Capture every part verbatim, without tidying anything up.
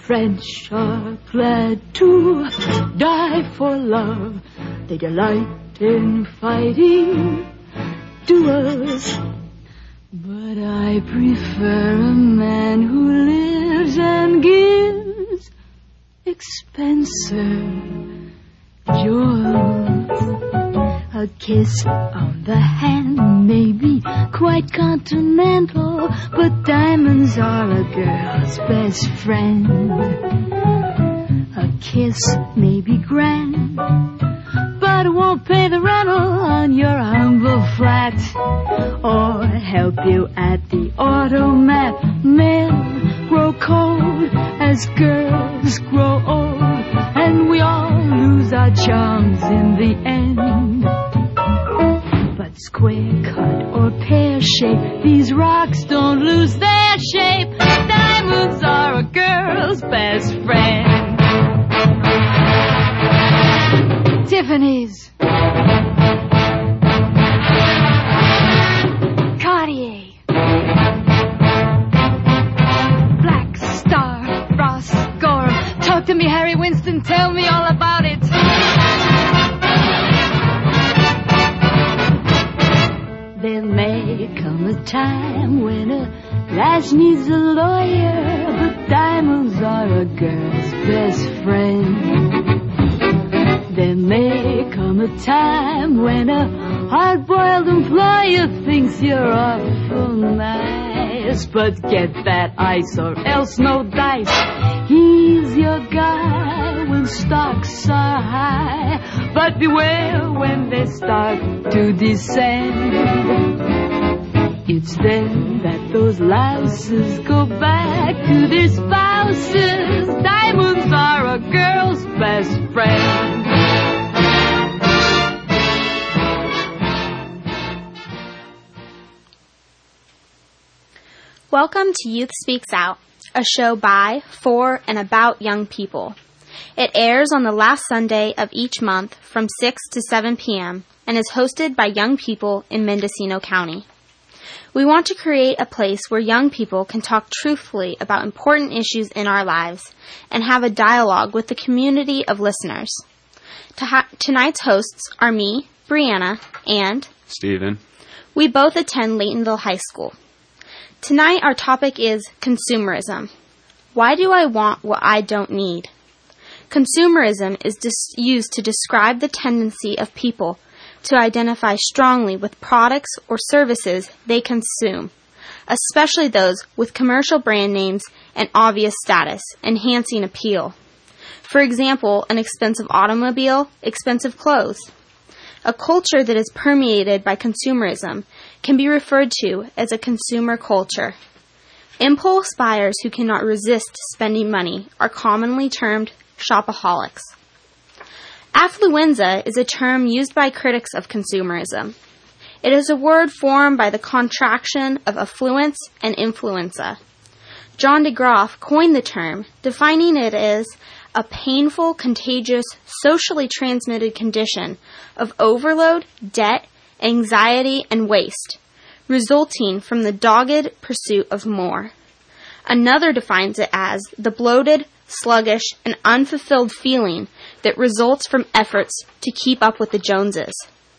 French are glad to die for love. They delight in fighting duels. But I prefer a man who lives and gives expensive jewels. A kiss on the hand may be quite continental, but diamonds are a girl's best friend. A kiss may be grand, but it won't pay the rental on your humble flat, or help you at the automat. Men grow cold as girls grow old, and we all lose our charms in the end. But square cut or pear shape, these rocks don't lose their shape. Diamonds are a girl's best friend. Tiffany's, Cartier, Black Star, Ross Gorham. Talk to me, Harry Winston, tell me all about it. There may come a time when a lass needs a lawyer, but diamonds are a girl's best friend. There may come a time when a hard-boiled employer thinks you're awful nice, but get that ice or else no dice. He's your guy when stocks are high, but beware when they start to descend. It's then that those louses go back to their spouses. Diamonds are a girl's best friend. Welcome to Youth Speaks Out, a show by, for, and about young people. It airs on the last Sunday of each month from six to seven p.m. and is hosted by young people in Mendocino County. We want to create a place where young people can talk truthfully about important issues in our lives and have a dialogue with the community of listeners. Ha- tonight's hosts are me, Brianna, and Steven. We both attend Laytonville High School. Tonight our topic is consumerism. Why do I want what I don't need? Consumerism is dis- used to describe the tendency of people to identify strongly with products or services they consume, especially those with commercial brand names and obvious status, enhancing appeal. For example, an expensive automobile, expensive clothes. A culture that is permeated by consumerism can be referred to as a consumer culture. Impulse buyers who cannot resist spending money are commonly termed shopaholics. Affluenza is a term used by critics of consumerism. It is a word formed by the contraction of affluence and influenza. John DeGroff coined the term, defining it as a painful, contagious, socially transmitted condition of overload, debt, anxiety, and waste, resulting from the dogged pursuit of more. Another defines it as the bloated, sluggish, and unfulfilled feeling that results from efforts to keep up with the Joneses.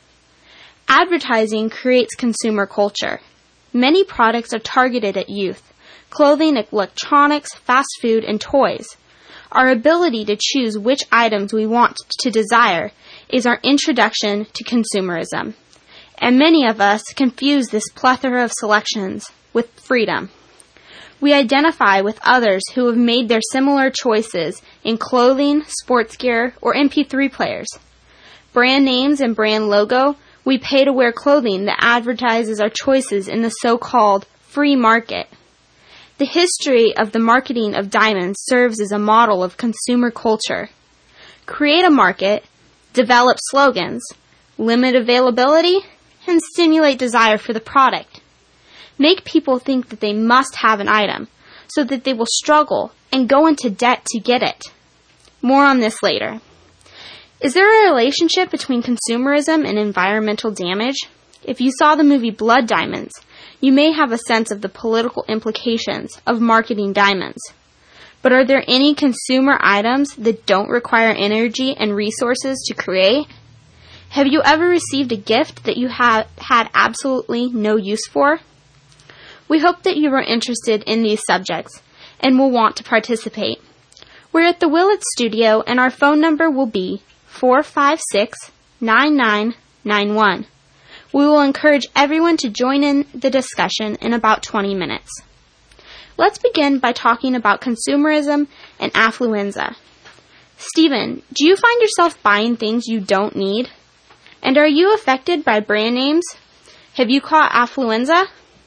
Advertising creates consumer culture. Many products are targeted at youth: clothing, electronics, fast food, and toys. Our ability to choose which items we want to desire is our introduction to consumerism. And many of us confuse this plethora of selections with freedom. We identify with others who have made their similar choices in clothing, sports gear, or M P three players. Brand names and brand logo, we pay to wear clothing that advertises our choices in the so-called free market. The history of the marketing of diamonds serves as a model of consumer culture. Create a market, develop slogans, limit availability, and stimulate desire for the product. Make people think that they must have an item so that they will struggle and go into debt to get it. More on this later. Is there a relationship between consumerism and environmental damage? If you saw the movie Blood Diamonds, you may have a sense of the political implications of marketing diamonds. But are there any consumer items that don't require energy and resources to create? Have you ever received a gift that you have had absolutely no use for? We hope that you are interested in these subjects and will want to participate. We're at the Willits Studio, and our phone number will be four five six, nine nine nine one. We will encourage everyone to join in the discussion in about twenty minutes. Let's begin by talking about consumerism and affluenza. Stephen, do you find yourself buying things you don't need? And are you affected by brand names? Have you caught affluenza?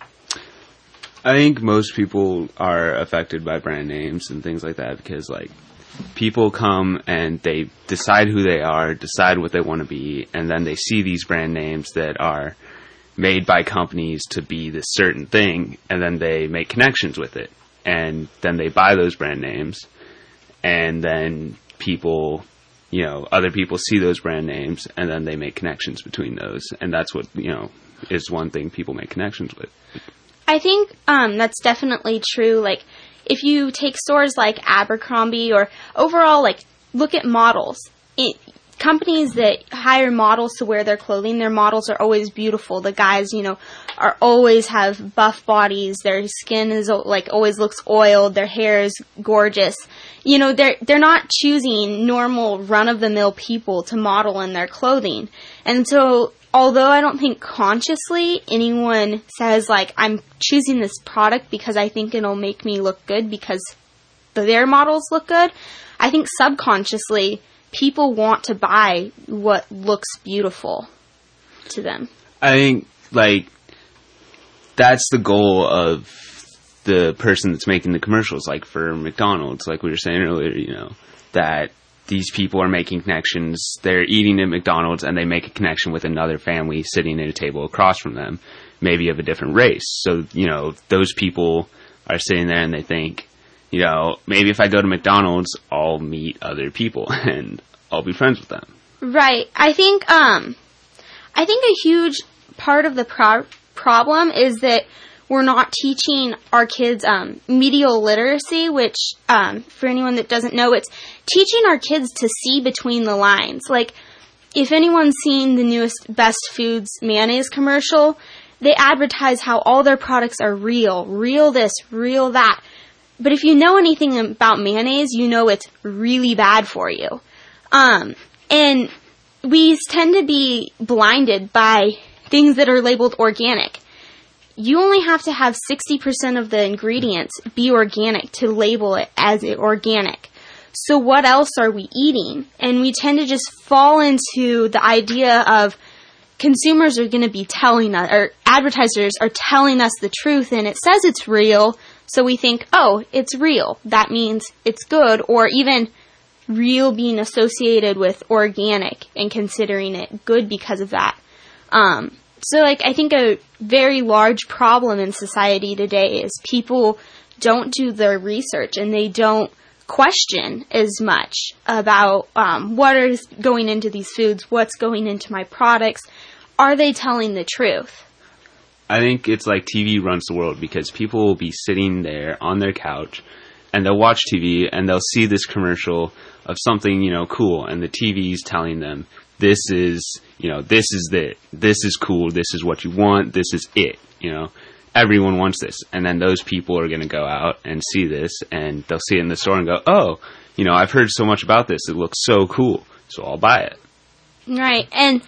I think most people are affected by brand names and things like that because, like, people come and they decide who they are, decide what they want to be, and then they see these brand names that are made by companies to be this certain thing, and then they make connections with it. And then they buy those brand names, and then people, you know, other people see those brand names, and then they make connections between those. And that's what, you know, is one thing people make connections with. I think um, that's definitely true. Like, if you take stores like Abercrombie or overall, like, look at models. It, companies that hire models to wear their clothing, their models are always beautiful. The guys, you know, are always have buff bodies. Their skin is, like, always looks oiled. Their hair is gorgeous. You know, they're, they're not choosing normal run-of-the-mill people to model in their clothing. And so, although I don't think consciously anyone says, like, I'm choosing this product because I think it'll make me look good because their models look good, I think subconsciously people want to buy what looks beautiful to them. I think, like, that's the goal of the person that's making the commercials, like for McDonald's, like we were saying earlier, you know, that these people are making connections. They're eating at McDonald's and they make a connection with another family sitting at a table across from them, maybe of a different race. So, you know, those people are sitting there and they think, you know, maybe if I go to McDonald's, I'll meet other people and I'll be friends with them. Right. I think, um, I think a huge part of the pro- problem is that we're not teaching our kids um, medial literacy, which, um, for anyone that doesn't know, it's teaching our kids to see between the lines. Like, if anyone's seen the newest Best Foods mayonnaise commercial, they advertise how all their products are real, real this, real that. But if you know anything about mayonnaise, you know it's really bad for you. Um, and we tend to be blinded by things that are labeled organic. You only have to have sixty percent of the ingredients be organic to label it as organic. So what else are we eating? And we tend to just fall into the idea of consumers are going to be telling us, or advertisers are telling us the truth, and it says it's real, so we think, oh, it's real. That means it's good, or even real being associated with organic and considering it good because of that. Um, so, like, I think a very large problem in society today is people don't do their research and they don't question as much about um, what is going into these foods, what's going into my products. Are they telling the truth? I think it's like T V runs the world because people will be sitting there on their couch and they'll watch T V and they'll see this commercial of something, you know, cool, and the T V's telling them, this is, you know, this is it, this is cool, this is what you want, this is it, you know. Everyone wants this. And then those people are going to go out and see this, and they'll see it in the store and go, oh, you know, I've heard so much about this, it looks so cool, so I'll buy it. Right, and,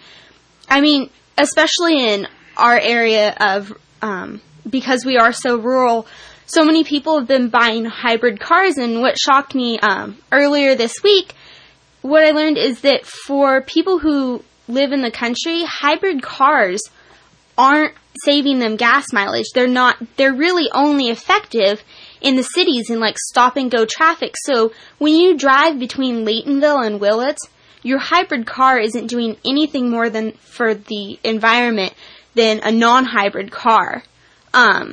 I mean, especially in our area of, um, because we are so rural, so many people have been buying hybrid cars, and what shocked me um, earlier this week, what I learned is that for people who live in the country, hybrid cars aren't saving them gas mileage. They're not, they're really only effective in the cities in like stop and go traffic. So when you drive between Laytonville and Willits, your hybrid car isn't doing anything more than for the environment than a non-hybrid car. Um,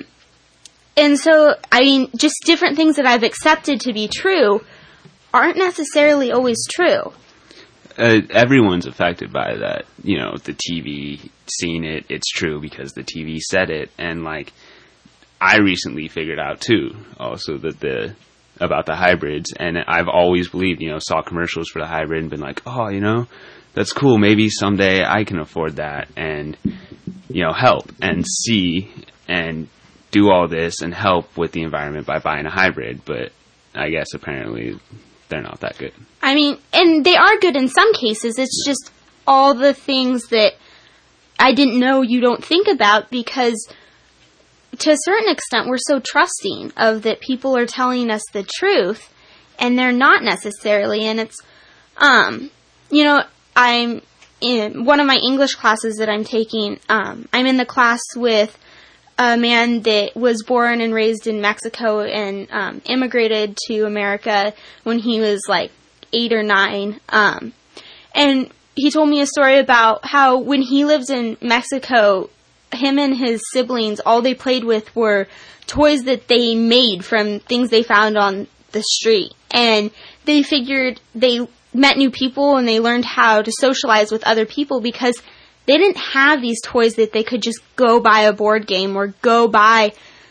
and so, I mean, just different things that I've accepted to be true aren't necessarily always true. Uh, everyone's affected by that. You know, the T V, seeing it, it's true because the T V said it. And, like, I recently figured out, too, also that the about the hybrids. And I've always believed, you know, saw commercials for the hybrid and been like, oh, you know, that's cool. Maybe someday I can afford that and, you know, help and see and do all this and help with the environment by buying a hybrid. But I guess apparently they're not that good. I mean, and they are good in some cases. It's just all the things that I didn't know you don't think about, because to a certain extent we're so trusting of that people are telling us the truth and they're not necessarily. And it's, um, you know, I'm in one of my English classes that I'm taking. Um, I'm in the class with a man that was born and raised in Mexico and um, immigrated to America when he was like eight or nine. Um, and he told me a story about how when he lived in Mexico, him and his siblings, all they played with were toys that they made from things they found on the street. And they figured they met new people and they learned how to socialize with other people because they didn't have these toys that they could just go buy a board game or go buy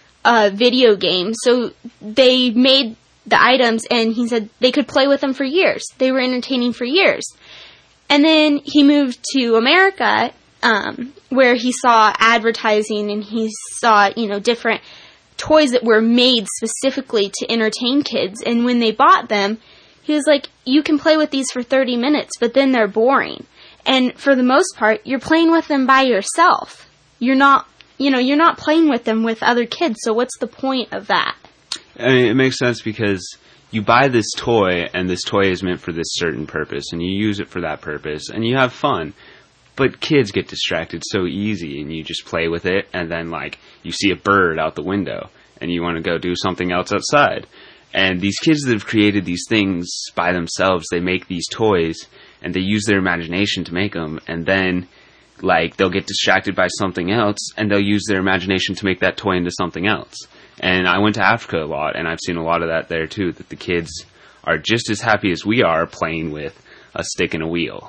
a video game. So they made the items, and he said they could play with them for years. They were entertaining for years. And then he moved to America, um, where he saw advertising and he saw, you know, different toys that were made specifically to entertain kids. And when they bought them, he was like, you can play with these for thirty minutes, but then they're boring. And for the most part, you're playing with them by yourself. You're not, you know, you're not playing with them with other kids. So what's the point of that? I mean, it makes sense because you buy this toy and this toy is meant for this certain purpose and you use it for that purpose and you have fun. But kids get distracted so easy and you just play with it and then like you see a bird out the window and you want to go do something else outside. And these kids that have created these things by themselves, they make these toys and they use their imagination to make them, and then like they'll get distracted by something else and they'll use their imagination to make that toy into something else. And I went to Africa a lot and I've seen a lot of that there too, that the kids are just as happy as we are playing with a stick and a wheel.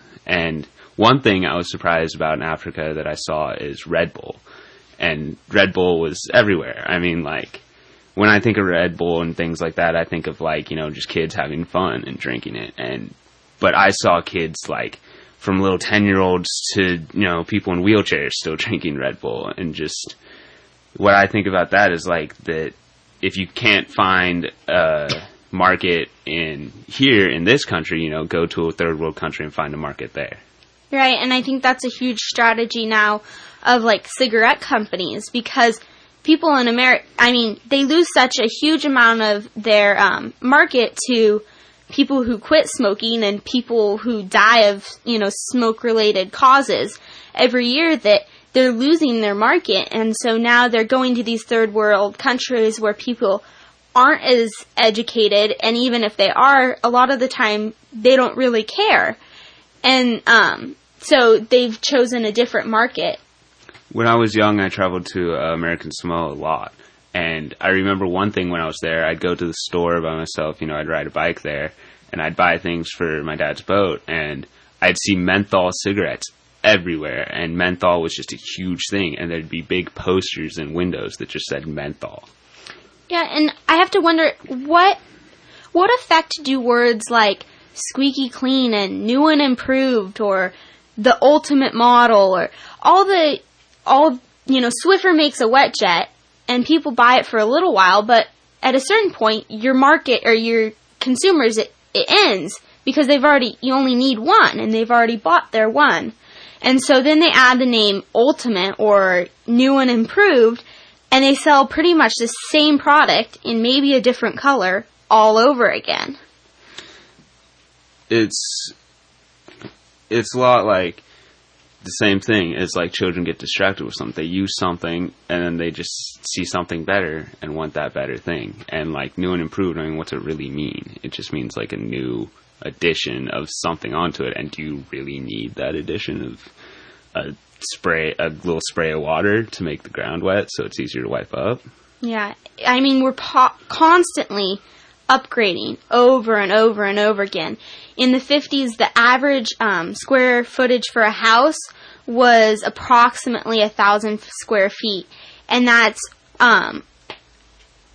And one thing I was surprised about in Africa that I saw is Red Bull. And Red Bull was everywhere. I mean, like, when I think of Red Bull and things like that, I think of like, you know, just kids having fun and drinking it. And but I saw kids like from little ten-year-olds to, you know, people in wheelchairs still drinking Red Bull. And just what I think about that is like that if you can't find a market in here in this country, you know, go to a third world country and find a market there. Right, and I think that's a huge strategy now of like cigarette companies, because people in America, I mean, they lose such a huge amount of their um, market to people who quit smoking and people who die of, you know, smoke-related causes every year, that they're losing their market. And so now they're going to these third world countries where people aren't as educated, and even if they are, a lot of the time they don't really care. And um, so they've chosen a different market. When I was young, I traveled to uh, American Samoa a lot. And I remember one thing when I was there, I'd go to the store by myself, you know, I'd ride a bike there, and I'd buy things for my dad's boat, and I'd see menthol cigarettes everywhere, and menthol was just a huge thing, and there'd be big posters in windows that just said menthol. Yeah, and I have to wonder, what what effect do words like squeaky clean and new and improved or the ultimate model or all the, all, you know, Swiffer makes a wet jet and people buy it for a little while, but at a certain point, your market or your consumers, it, it ends because they've already, you only need one and they've already bought their one. And so then they add the name ultimate or new and improved, and they sell pretty much the same product in maybe a different color all over again. It's it's a lot like the same thing. It's like children get distracted with something. They use something and then they just see something better and want that better thing. And like new and improved, I mean, what's it really mean? It just means like a new addition of something onto it. And do you really need that addition of a spray, a little spray of water to make the ground wet so it's easier to wipe up? Yeah, I mean, we're po- constantly upgrading over and over and over again. In the fifties, the average um, square footage for a house was approximately a thousand square feet, and that's um,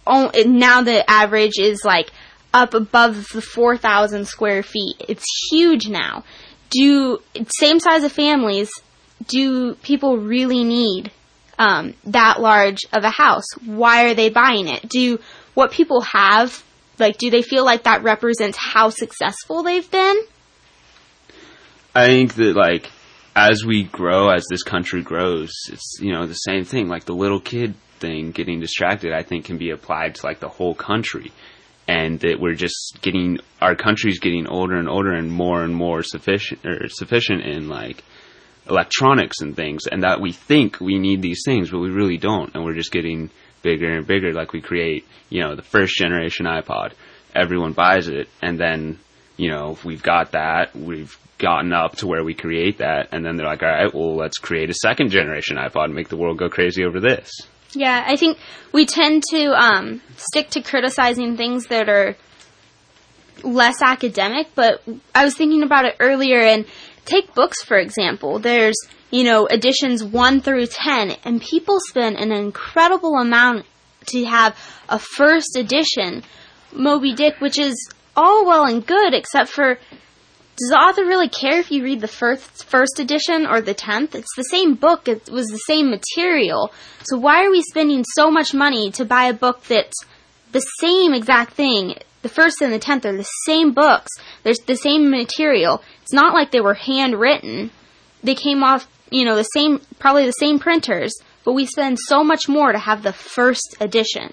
oh, now the average is like up above the four thousand square feet. It's huge now. Do, same size of families, do people really need um, that large of a house? Why are they buying it? Do what people have, like, do they feel like that represents how successful they've been? I think that, like, as we grow, as this country grows, it's, you know, the same thing. Like, the little kid thing, getting distracted, I think can be applied to, like, the whole country. And that we're just getting, our country's getting older and older and more and more sufficient, or sufficient in, like, electronics and things. And that we think we need these things, but we really don't. And we're just getting bigger and bigger. Like, we create, you know, the first generation iPod. Everyone buys it. And then, you know, we've got that. We've gotten up to where we create that, and then they're like, all right, well, let's create a second generation iPod and make the world go crazy over this. Yeah, I think we tend to um, stick to criticizing things that are less academic, but I was thinking about it earlier, and take books, for example. There's, you know, editions one through ten, and people spend an incredible amount to have a first edition Moby Dick, which is all well and good, except for, does the author really care if you read the first first edition or the tenth? It's the same book. It was the same material. So why are we spending so much money to buy a book that's the same exact thing? The first and the tenth are the same books. There's the same material. It's not like they were handwritten. They came off, you know, the same, probably the same printers, but we spend so much more to have the first edition.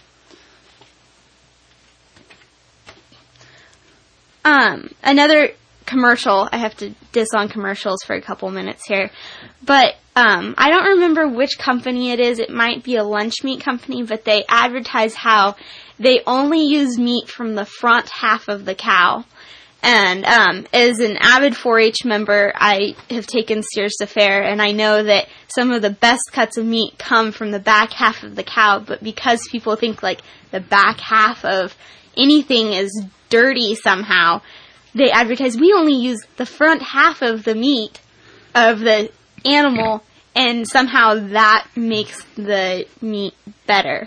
Um, another commercial, I have to diss on commercials for a couple minutes here, but um, I don't remember which company it is. It might be a lunch meat company, but they advertise how they only use meat from the front half of the cow. And um, as an avid four H member, I have taken steers to fair, and I know that some of the best cuts of meat come from the back half of the cow, but because people think like the back half of anything is dirty somehow, they advertise, we only use the front half of the meat of the animal, and somehow that makes the meat better.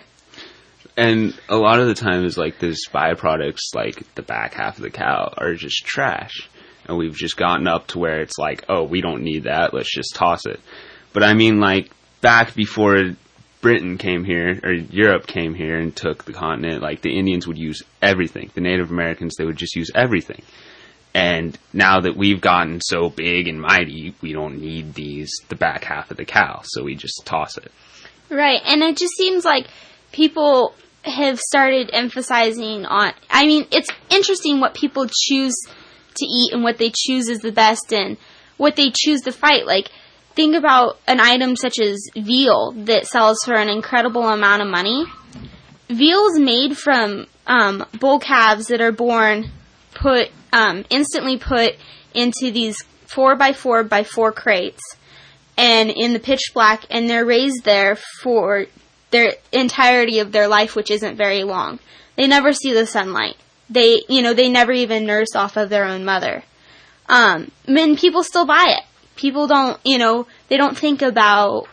And a lot of the time is like those byproducts, like the back half of the cow, are just trash. And we've just gotten up to where it's like, oh, we don't need that, let's just toss it. But I mean, like, back before Britain came here, or Europe came here and took the continent, like, the Indians would use everything. The Native Americans, they would just use everything. And now that we've gotten so big and mighty, we don't need these, the back half of the cow, so we just toss it. Right, and it just seems like people have started emphasizing on, I mean, it's interesting what people choose to eat and what they choose is the best and what they choose to fight. Like, think about an item such as veal that sells for an incredible amount of money. Veal is made from um, bull calves that are born, put um, instantly put into these four by four by four crates, and in the pitch black, and they're raised there for their entirety of their life, which isn't very long. They never see the sunlight. They, you know, they never even nurse off of their own mother. Um, and people still buy it. People don't, you know, they don't think about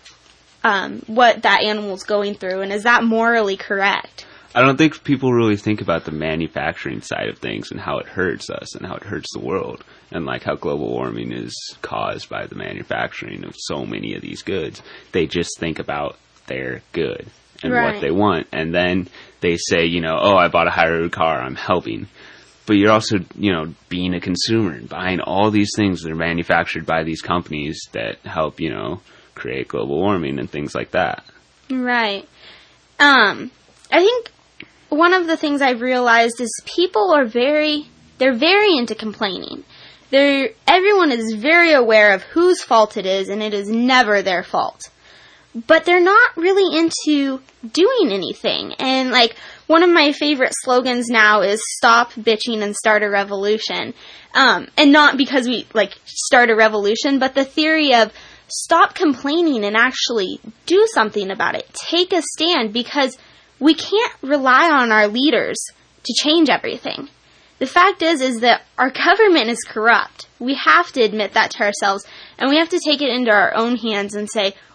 um, what that animal's going through, and is that morally correct? I don't think people really think about the manufacturing side of things and how it hurts us and how it hurts the world, and like how global warming is caused by the manufacturing of so many of these goods. They just think about their good and right. what they want, and then they say, you know, oh, I bought a high-road car, I'm helping. But you're also, you know, being a consumer and buying all these things that are manufactured by these companies that help, you know, create global warming and things like that. Right. Um, I think one of the things I've realized is people are very, they're very into complaining. They're, everyone is very aware of whose fault it is, and it is never their fault. But they're not really into doing anything. And, like, one of my favorite slogans now is stop bitching and start a revolution. Um, and not because we, like, start a revolution, but the theory of stop complaining and actually do something about it. Take a stand, because we can't rely on our leaders to change everything. The fact is, is that our government is corrupt. We have to admit that to ourselves, and we have to take it into our own hands and say,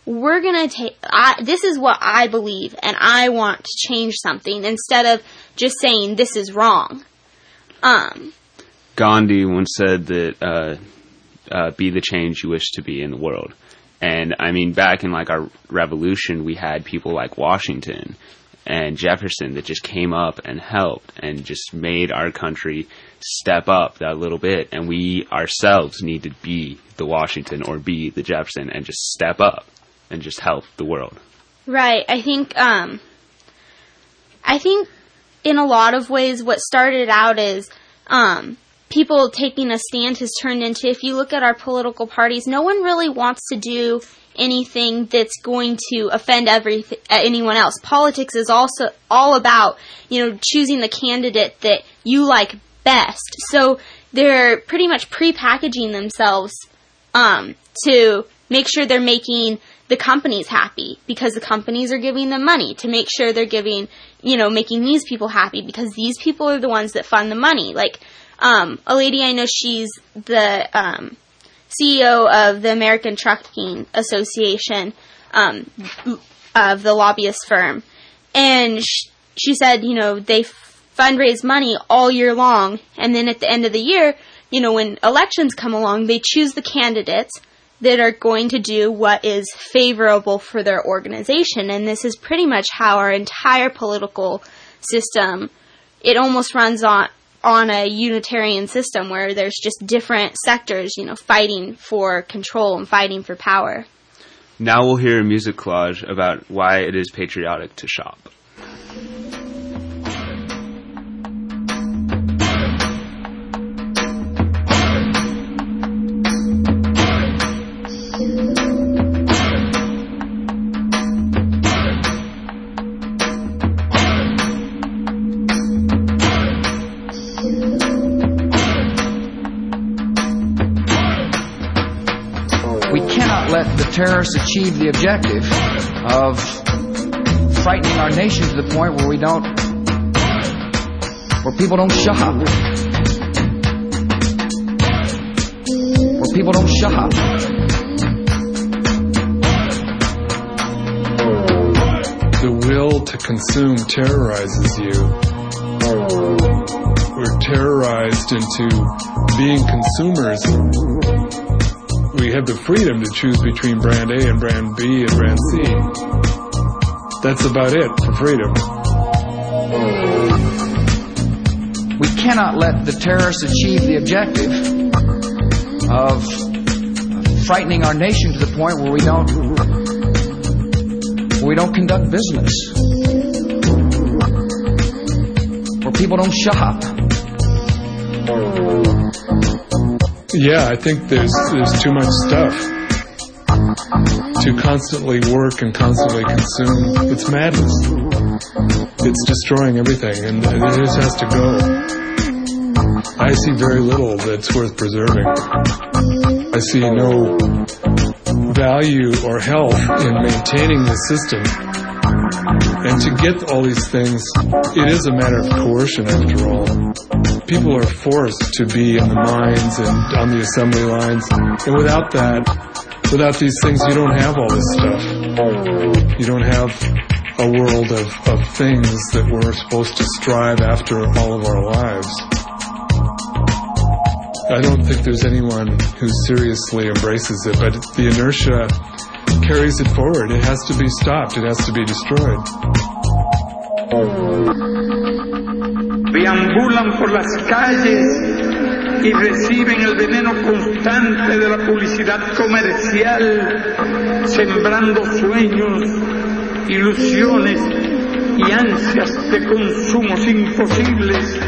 we're going to take, I, this is what I believe, and I want to change something, instead of just saying this is wrong. Um, Gandhi once said that, uh, uh, be the change you wish to be in the world. And, I mean, back in, like, our revolution, we had people like Washington and Jefferson that just came up and helped and just made our country step up that little bit. And we ourselves need to be the Washington or be the Jefferson and just step up and just help the world. Right. I think, um, I think in a lot of ways what started out as, um, people taking a stand has turned into, if you look at our political parties, no one really wants to do anything that's going to offend every anyone else. Politics is also all about, you know, choosing the candidate that you like best. So they're pretty much pre-packaging themselves um, to make sure they're making the companies happy, because the companies are giving them money, to make sure they're giving, you know, making these people happy because these people are the ones that fund the money. Like um, a lady I know, she's the um, C E O of the American Trucking Association, um, of the lobbyist firm. And sh- she said, you know, they f- fundraise money all year long. And then at the end of the year, you know, when elections come along, they choose the candidates that are going to do what is favorable for their organization. And this is pretty much how our entire political system, it almost runs on on a unitarian system where there's just different sectors, you know, fighting for control and fighting for power. Now we'll hear a music collage about why it is patriotic to shop. Terrorists achieve the objective of frightening our nation to the point where we don't, where people don't shop, where people don't shop. The will to consume terrorizes you. We're terrorized into being consumers. We have the freedom to choose between brand A and brand B and brand C. That's about it for freedom. We cannot let the terrorists achieve the objective of frightening our nation to the point where we don't, where we don't conduct business, where people don't shop. Yeah, I think there's there's too much stuff to constantly work and constantly consume. It's madness. It's destroying everything, and it just has to go. I see very little that's worth preserving. I see no value or health in maintaining the system. And to get all these things, it is a matter of coercion after all. People are forced to be in the mines and on the assembly lines. And without that, without these things, you don't have all this stuff. You don't have a world of, of things that we're supposed to strive after all of our lives. I don't think there's anyone who seriously embraces it, but the inertia carries it forward. It has to be stopped. It has to be destroyed. Deambulan por las calles y reciben el veneno constante de la publicidad comercial, sembrando sueños, ilusiones y ansias de consumos imposibles.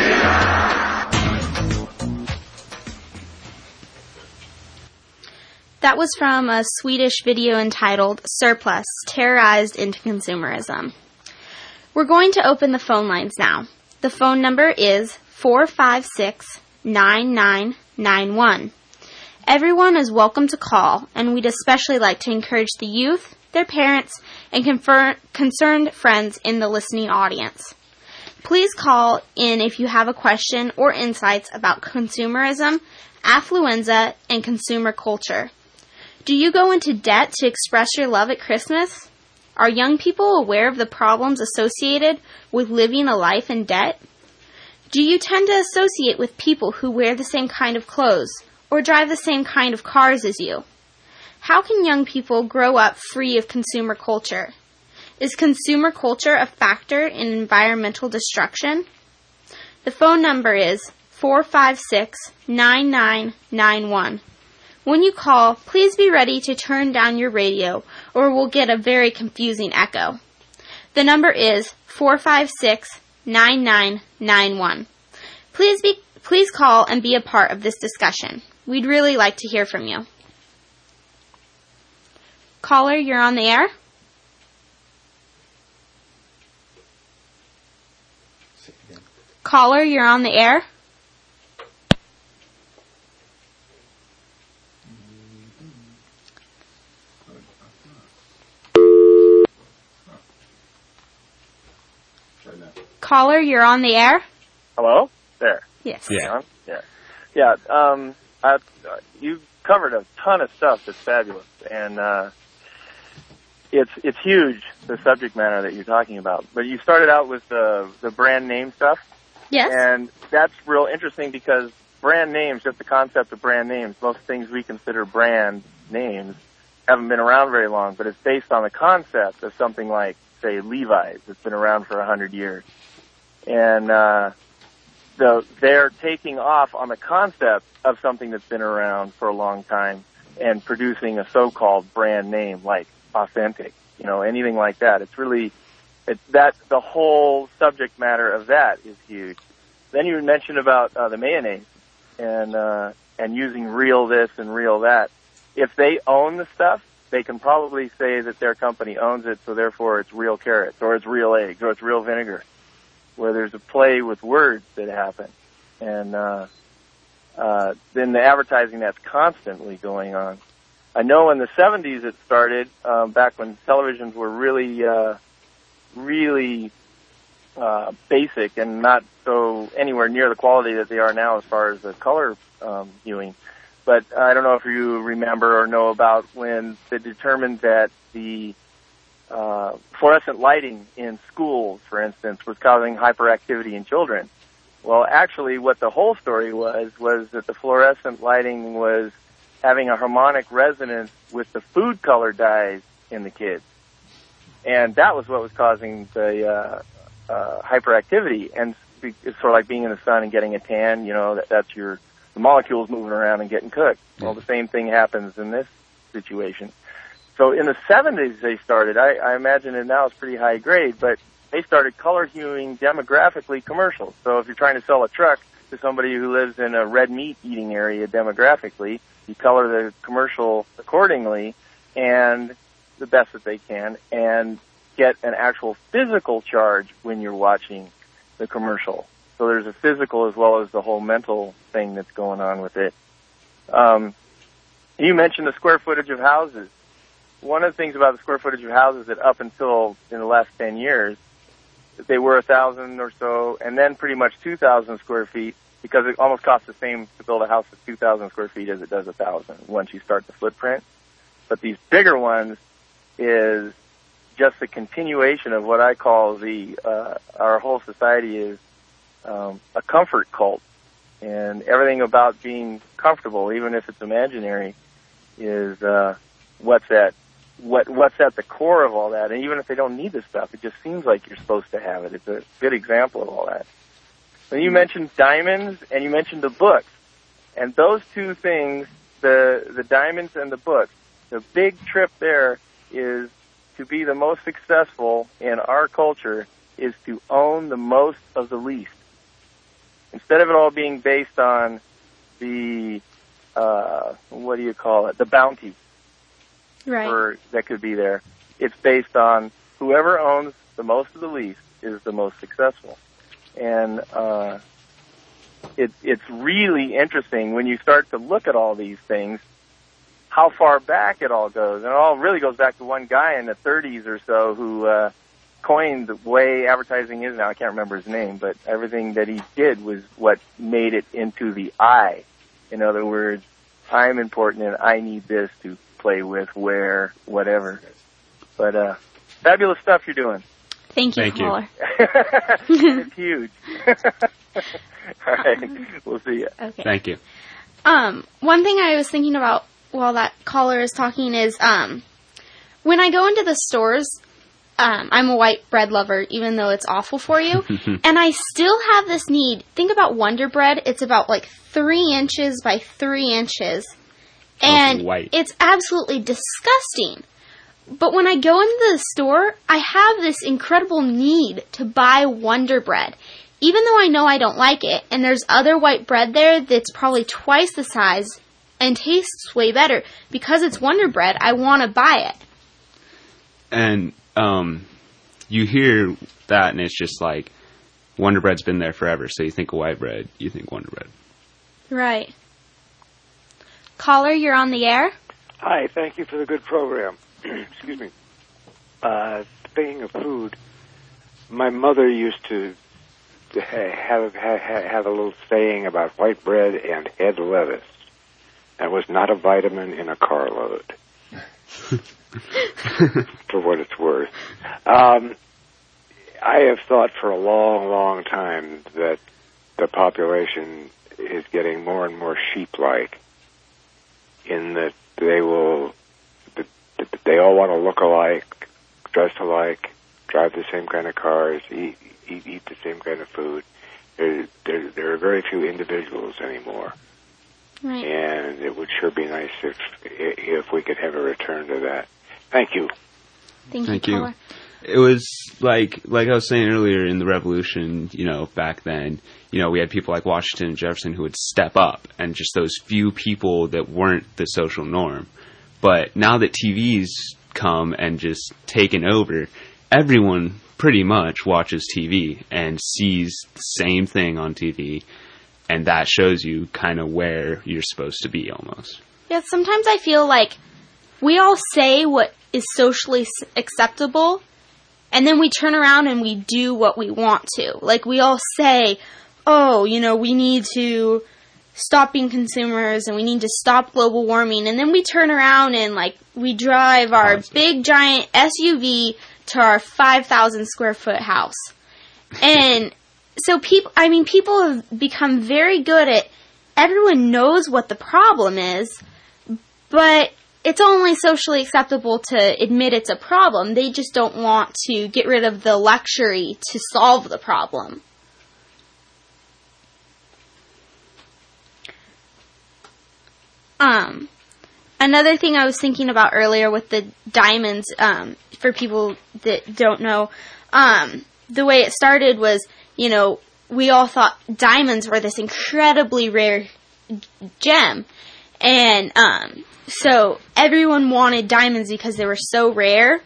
That was from a Swedish video entitled Surplus, Terrorized into Consumerism. We're going to open the phone lines now. The phone number is four five six, nine nine nine one. Everyone is welcome to call, and we'd especially like to encourage the youth, their parents, and confer- concerned friends in the listening audience. Please call in if you have a question or insights about consumerism, affluenza, and consumer culture. Do you go into debt to express your love at Christmas? Are young people aware of the problems associated with living a life in debt? Do you tend to associate with people who wear the same kind of clothes or drive the same kind of cars as you? How can young people grow up free of consumer culture? Is consumer culture a factor in environmental destruction? The phone number is four five six, nine nine nine one. When you call, please be ready to turn down your radio or we'll get a very confusing echo. The number is four five six, nine nine nine one. Please be, please call and be a part of this discussion. We'd really like to hear from you. Caller, you're on the air. Caller, you're on the air. Caller, you're on the air. Hello? There. Yes. Yeah. Yeah. Yeah. Um, I, uh, you covered a ton of stuff that's fabulous, and uh, it's it's huge, the subject matter that you're talking about. But you started out with the the brand name stuff. Yes. And that's real interesting because brand names, just the concept of brand names, most things we consider brand names haven't been around very long, but it's based on the concept of something like, say, Levi's. It's been around for a hundred years. And uh, the, they're taking off on the concept of something that's been around for a long time and producing a so-called brand name like Authentic, you know, anything like that. It's really, it, that the whole subject matter of that is huge. Then you mentioned about uh, the mayonnaise and uh, and using real this and real that. If they own the stuff, they can probably say that their company owns it, so therefore it's real carrots, or it's real eggs, or it's real vinegar, where there's a play with words that happen. And uh, uh, then the advertising that's constantly going on. I know in the seventies it started, um, back when televisions were really, uh, really uh, basic and not so anywhere near the quality that they are now as far as the color um, viewing. But I don't know if you remember or know about when they determined that the uh, fluorescent lighting in schools, for instance, was causing hyperactivity in children. Well, actually, what the whole story was, was that the fluorescent lighting was having a harmonic resonance with the food color dyes in the kids. And that was what was causing the uh, uh, hyperactivity. And it's sort of like being in the sun and getting a tan, you know, that, that's your the molecules moving around and getting cooked. Well, the same thing happens in this situation. So in the seventies they started. I, I imagine it now is pretty high grade, but they started color huing demographically commercials. So if you're trying to sell a truck to somebody who lives in a red meat eating area demographically, you color the commercial accordingly and the best that they can and get an actual physical charge when you're watching the commercial. So there's a physical as well as the whole mental thing that's going on with it. Um, you mentioned the square footage of houses. One of the things about the square footage of houses that up until in the last ten years, they were a thousand or so, and then pretty much two thousand square feet, because it almost costs the same to build a house of two thousand square feet as it does a thousand once you start the footprint. But these bigger ones is just the continuation of what I call the uh, our whole society is um, a comfort cult, and everything about being comfortable, even if it's imaginary, is uh, what's at what what's at the core of all that. And even if they don't need this stuff, it just seems like you're supposed to have it. It's a good example of all that. When you mentioned diamonds and you mentioned the books, and those two things, the the diamonds and the books, the big trip there is to be the most successful in our culture is to own the most of the least. Instead of it all being based on the, uh, what do you call it, the bounty Right. for, that could be there, it's based on whoever owns the most of the least is the most successful. And uh, it, it's really interesting when you start to look at all these things, how far back it all goes. And it all really goes back to one guy in the thirties or so who uh, coined the way advertising is now. I can't remember his name, but everything that he did was what made it into the I. In other words, I'm important and I need this to play with, wear, whatever. But uh, fabulous stuff you're doing. Thank you, Thank you. caller. It's huge. All right, we'll see you. Okay. Thank you. Um, one thing I was thinking about while that caller is talking is, um, when I go into the stores, um, I'm a white bread lover, even though it's awful for you, and I still have this need. Think about Wonder Bread. It's about like three inches by three inches, and white. It's absolutely disgusting. But when I go into the store, I have this incredible need to buy Wonder Bread. Even though I know I don't like it, and there's other white bread there that's probably twice the size and tastes way better. Because it's Wonder Bread, I want to buy it. And um, you hear that, and it's just like, Wonder Bread's been there forever, so you think of white bread, you think Wonder Bread. Right. Caller, you're on the air. Hi, thank you for the good program. Excuse me. Uh, speaking of food, my mother used to have, have, have a little saying about white bread and head lettuce. That was not a vitamin in a carload. For what it's worth. Um, I have thought for a long, long time that the population is getting more and more sheep-like in that they will, they all want to look alike, dress alike, drive the same kind of cars, eat, eat, eat the same kind of food. There, there, there are very few individuals anymore. Right. And it would sure be nice if if we could have a return to that. Thank you. Thank, Thank you, you. caller. It was like, like I was saying earlier in the Revolution, you know, back then, you know, we had people like Washington and Jefferson who would step up, and just those few people that weren't the social norm. But now that T V's come and just taken over, everyone pretty much watches T V and sees the same thing on T V, and that shows you kind of where you're supposed to be almost. Yeah, sometimes I feel like we all say what is socially s- acceptable, and then we turn around and we do what we want to. Like, we all say, oh, you know, we need to stop being consumers and we need to stop global warming. And then we turn around and, like, we drive our Awesome. big, giant S U V to our five thousand square foot house. And so people, I mean, people have become very good at, everyone knows what the problem is, but it's only socially acceptable to admit it's a problem. They just don't want to get rid of the luxury to solve the problem. Um, another thing I was thinking about earlier with the diamonds, um, for people that don't know, um, the way it started was, you know, we all thought diamonds were this incredibly rare gem. And, um, so everyone wanted diamonds because they were so rare.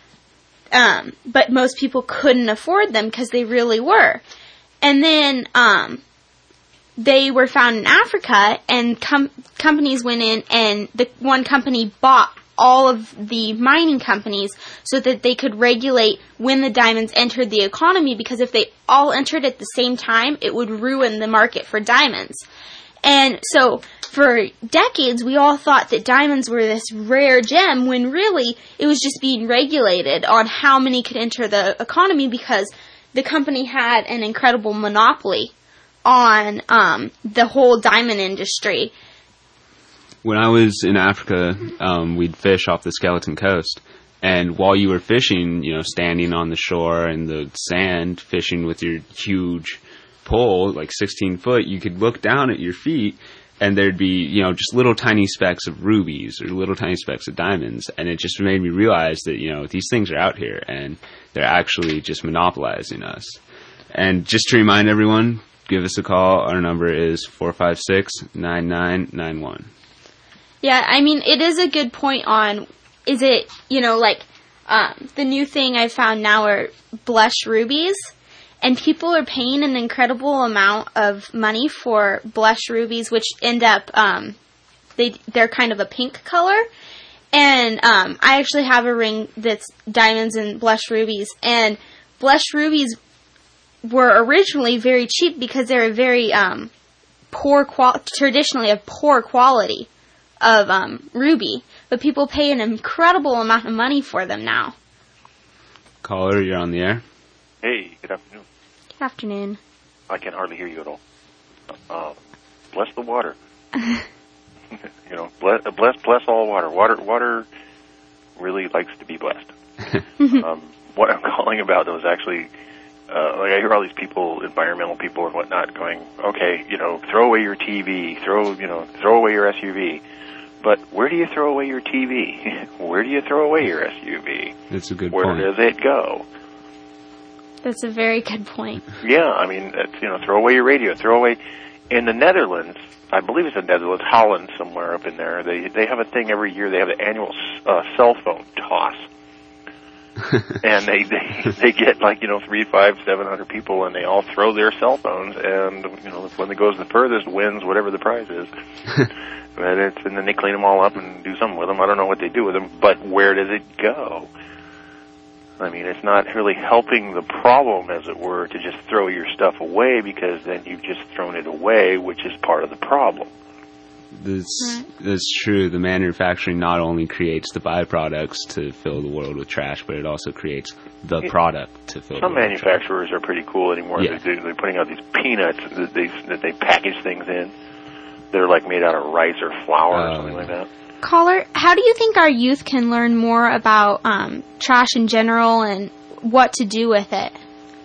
Um, but most people couldn't afford them because they really were. And then, um, they were found in Africa, and com- companies went in, and the one company bought all of the mining companies so that they could regulate when the diamonds entered the economy, because if they all entered at the same time, it would ruin the market for diamonds. And so for decades, we all thought that diamonds were this rare gem, when really it was just being regulated on how many could enter the economy, because the company had an incredible monopoly on um, the whole diamond industry. When I was in Africa, um, we'd fish off the Skeleton Coast. And while you were fishing, you know, standing on the shore in the sand, fishing with your huge pole, like sixteen foot, you could look down at your feet, and there'd be, you know, just little tiny specks of rubies or little tiny specks of diamonds. And it just made me realize that, you know, these things are out here, and they're actually just monopolizing us. And just to remind everyone, give us a call. Our number is four five six, nine nine nine one. Yeah, I mean, it is a good point on, is it, you know, like, um, the new thing I found now are blush rubies, and people are paying an incredible amount of money for blush rubies, which end up, um, they, they're kind of a pink color, and, um, I actually have a ring that's diamonds and blush rubies, and blush rubies were originally very cheap because they're very, um, poor qual- traditionally a poor quality of um, ruby. but people pay an incredible amount of money for them now. Caller, you're on the air. Hey, good afternoon. Good afternoon. I can hardly hear you at all. Uh, bless the water. You know, bless, bless, bless all water. Water, water really likes to be blessed. um, what I'm calling about, though, is actually, uh, like I hear all these people, environmental people and whatnot, going, okay, you know, throw away your T V, throw, you know, throw away your S U V. But where do you throw away your T V? Where do you throw away your S U V? That's a good where point. Where does it go? That's a very good point. Yeah, I mean, it's, you know, throw away your radio, throw away. In the Netherlands, I believe it's in the Netherlands, Holland, somewhere up in there. They they have a thing every year. They have the annual uh, cell phone toss, and they, they they get like you know three, five, seven hundred people, and they all throw their cell phones, and you know when it goes the furthest wins whatever the prize is. And it's and then they clean them all up and do something with them. I don't know what they do with them, but where does it go? I mean, it's not really helping the problem, as it were, to just throw your stuff away, because then you've just thrown it away, which is part of the problem. That's, that's true. The manufacturing not only creates the byproducts to fill the world with trash, but it also creates the it, product to fill the Some world manufacturers with trash. are pretty cool anymore. Yeah. They, they're putting out these peanuts that they, that they package things in. They're like made out of rice or flour or oh, something yeah. like that. Caller, how do you think our youth can learn more about um, trash in general and what to do with it?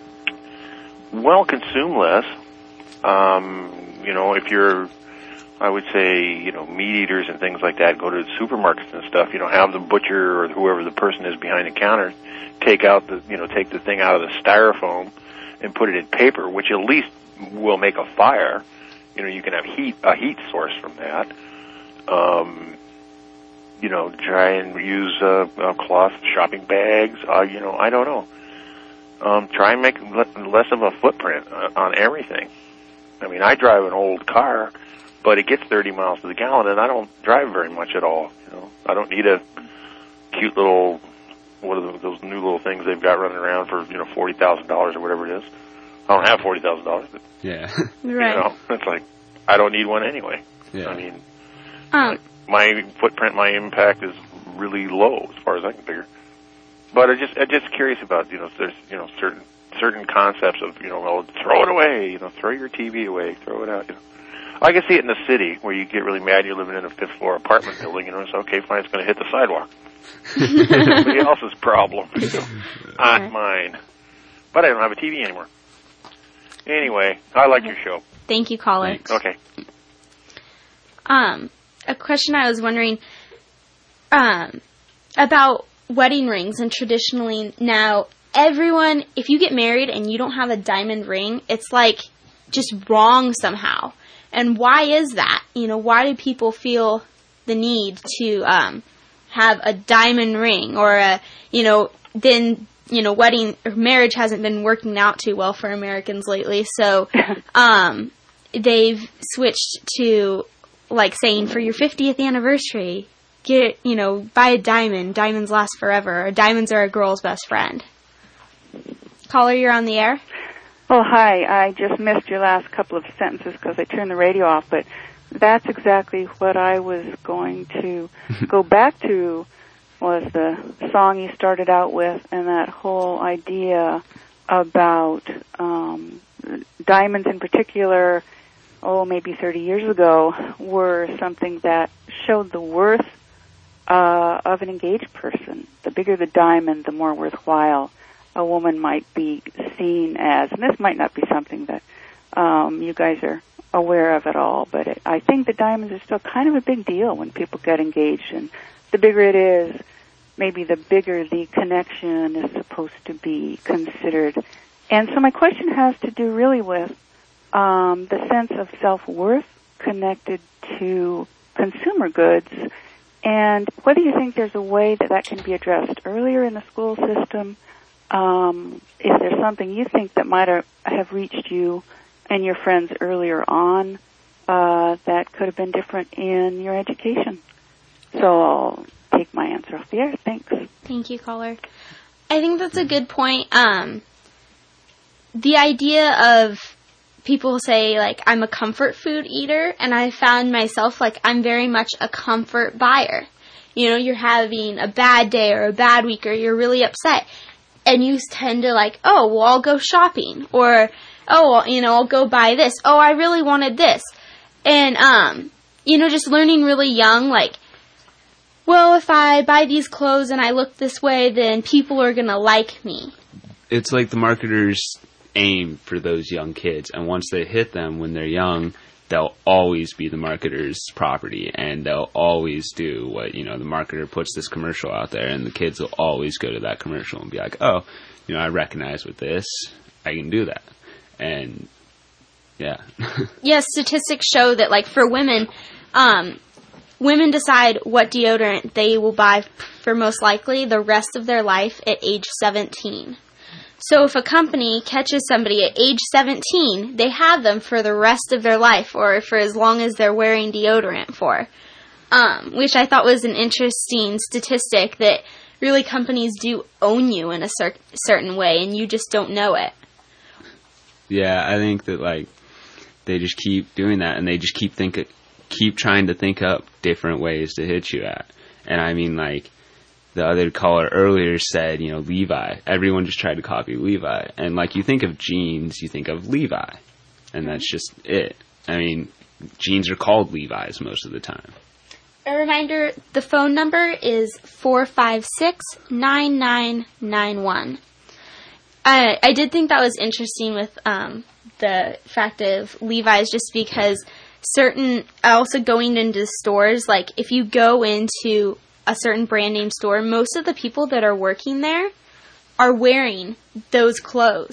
Well, consume less. Um, you know, if you're, I would say, you know, meat eaters and things like that, go to supermarkets and stuff, you know, have the butcher or whoever the person is behind the counter take out the, you know, take the thing out of the styrofoam and put it in paper, which at least will make a fire. You know, you can have heat, a heat source from that. Um, you know, try and use uh, uh, cloth shopping bags. Uh, you know, I don't know. Um, try and make le- less of a footprint uh, on everything. I mean, I drive an old car, but it gets thirty miles to the gallon, and I don't drive very much at all. You know, I don't need a cute little, what are those new little things they've got running around for, you know, forty thousand dollars or whatever it is. I don't have forty thousand dollars, but, yeah. Right. you know, it's like, I don't need one anyway. Yeah. I mean, Um, my footprint, my impact is really low as far as I can figure. But I just, I'm just curious about, you know, there's, you know, certain, certain concepts of, you know, well, throw it away, you know, throw your T V away, throw it out, you know. I can see it in the city where you get really mad you're living in a fifth floor apartment building, you know, it's okay, fine, it's going to hit the sidewalk. Somebody else's problem, you know, not mine. But I don't have a T V anymore. Anyway, I like your show. Thank you, caller. Thanks. Okay. Um, a question I was wondering um, about wedding rings, and traditionally now everyone, if you get married and you don't have a diamond ring, it's like just wrong somehow. And why is that? You know, why do people feel the need to um, have a diamond ring, or a, you know, then, you know, wedding or marriage hasn't been working out too well for Americans lately, so um, they've switched to, like, saying for your fiftieth anniversary, get, you know, buy a diamond. Diamonds last forever. Or diamonds are a girl's best friend. Caller, you're on the air. Oh, hi. I just missed your last couple of sentences because I turned the radio off, but that's exactly what I was going to go back to, was the song you started out with, and that whole idea about um, diamonds in particular, oh, maybe thirty years ago, were something that showed the worth uh, of an engaged person. The bigger the diamond, the more worthwhile a woman might be seen as. And this might not be something that um, you guys are aware of at all, but it, I think the diamonds are still kind of a big deal when people get engaged. And the bigger it is, maybe the bigger the connection is supposed to be considered. And so my question has to do really with um, the sense of self-worth connected to consumer goods, and whether you think there's a way that that can be addressed earlier in the school system. Um, is there something you think that might have reached you and your friends earlier on uh, that could have been different in your education? So I'll take my answer off the air. Thanks. Thank you, caller. I think that's a good point. Um, the idea of people say, like, I'm a comfort food eater, and I found myself, like, I'm very much a comfort buyer. you know, you're having a bad day or a bad week or you're really upset. And you tend to like, oh, well, I'll go shopping. Or, oh, well, you know, I'll go buy this. Oh, I really wanted this. And, um, you know, just learning really young, like, well, if I buy these clothes and I look this way, then people are going to like me. It's like the marketers aim for those young kids. And once they hit them when they're young, they'll always be the marketer's property. And they'll always do what, you know, the marketer puts this commercial out there. And the kids will always go to that commercial and be like, oh, you know, I recognize with this, I can do that. And, yeah. Yes, statistics show that, like, for women, um, women decide what deodorant they will buy for most likely the rest of their life at age seventeen. So if a company catches somebody at age seventeen, they have them for the rest of their life or for as long as they're wearing deodorant for, um, which I thought was an interesting statistic that really companies do own you in a cer- certain way and you just don't know it. Yeah, I think that, like, they just keep doing that and they just keep think keep trying to think up different ways to hit you at. And I mean, like, the other caller earlier said, you know, Levi. Everyone just tried to copy Levi. And, like, you think of jeans, you think of Levi. And that's just it. I mean, jeans are called Levi's most of the time. A reminder, the phone number is four five six, nine nine nine one. I, I did think that was interesting with um, the fact of Levi's, just because certain, also going into stores, like if you go into a certain brand name store, most of the people that are working there are wearing those clothes.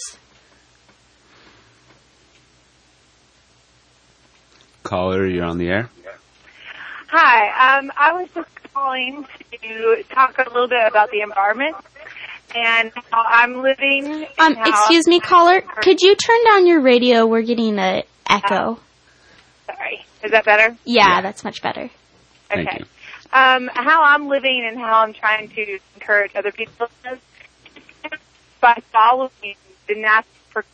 Caller, you're on the air. Hi, um, I was just calling to talk a little bit about the environment and how I'm living. Um, excuse me, caller, could you turn down your radio? We're getting an echo. Uh, sorry, is that better? Yeah, yeah, that's much better. Thank okay. you. Um, how I'm living and how I'm trying to encourage other people to live by following the natural.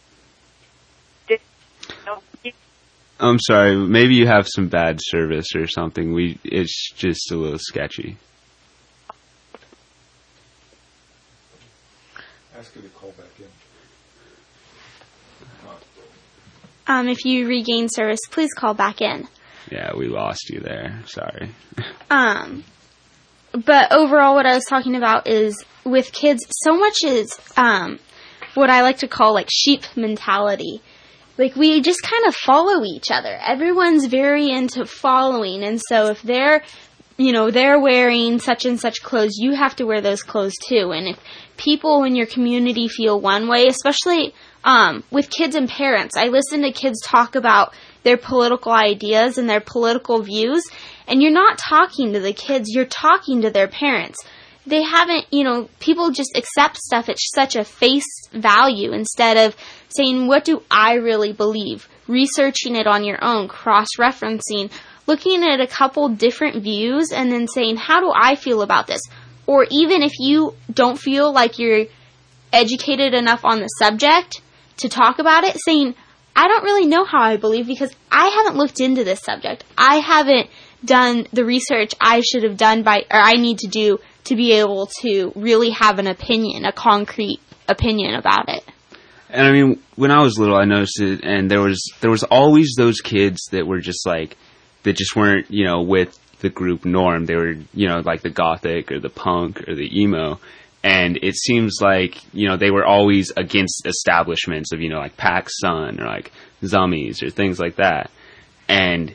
I'm sorry, maybe you have some bad service or something. We It's just a little sketchy. Ask her to call back in. Um, if you regain service, please call back in. Yeah, we lost you there. Sorry. Um, but overall, what I was talking about is with kids, so much is um, what I like to call like sheep mentality. Like, we just kind of follow each other. Everyone's very into following, and so if they're, you know, they're wearing such and such clothes, you have to wear those clothes too. And if people in your community feel one way, especially um, with kids and parents, I listen to kids talk about their political ideas and their political views, and you're not talking to the kids, you're talking to their parents. They haven't, you know, people just accept stuff at such a face value instead of saying, what do I really believe? Researching it on your own, cross-referencing, looking at a couple different views and then saying, how do I feel about this? Or even if you don't feel like you're educated enough on the subject to talk about it, saying, I don't really know how I believe because I haven't looked into this subject. I haven't done the research I should have done by, or I need to do to be able to really have an opinion, a concrete opinion about it. And I mean, when I was little, I noticed it, and there was there was always those kids that were just like, that just weren't, you know, with the group norm. They were, you know, like the gothic or the punk or the emo. And it seems like, you know, they were always against establishments of, you know, like PacSun or like Zummies or things like that. And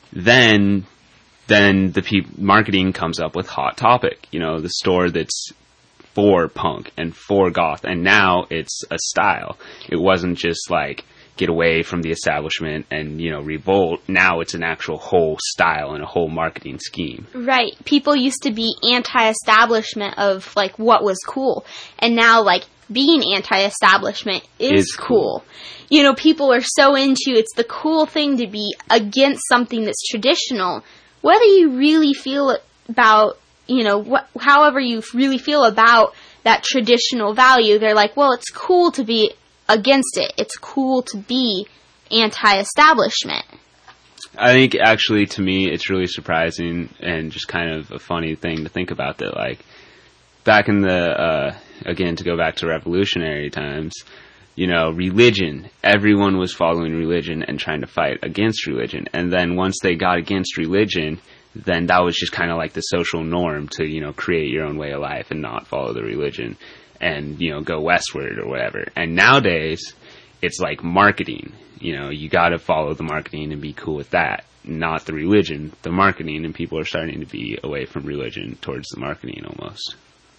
then, then the pe- marketing comes up with Hot Topic, you know, the store that's for punk and for goth. And now it's a style. It wasn't just like get away from the establishment and, you know, revolt. Now it's an actual whole style and a whole marketing scheme. Right. People used to be anti-establishment of, like, what was cool. And now, like, being anti-establishment is, is cool. cool. You know, people are so into, it's the cool thing to be against something that's traditional. Whether you really feel about, you know, wh- however you really feel about that traditional value, they're like, well, it's cool to be against it. It's cool to be anti-establishment. I think actually to me it's really surprising and just kind of a funny thing to think about that, like, back in the, uh, again, to go back to revolutionary times, you know, religion, everyone was following religion and trying to fight against religion. And then once they got against religion, then that was just kind of like the social norm to, you know, create your own way of life and not follow the religion and, you know, go westward or whatever. And nowadays, it's like marketing. You know, you got to follow the marketing and be cool with that, not the religion, the marketing, and people are starting to be away from religion towards the marketing almost.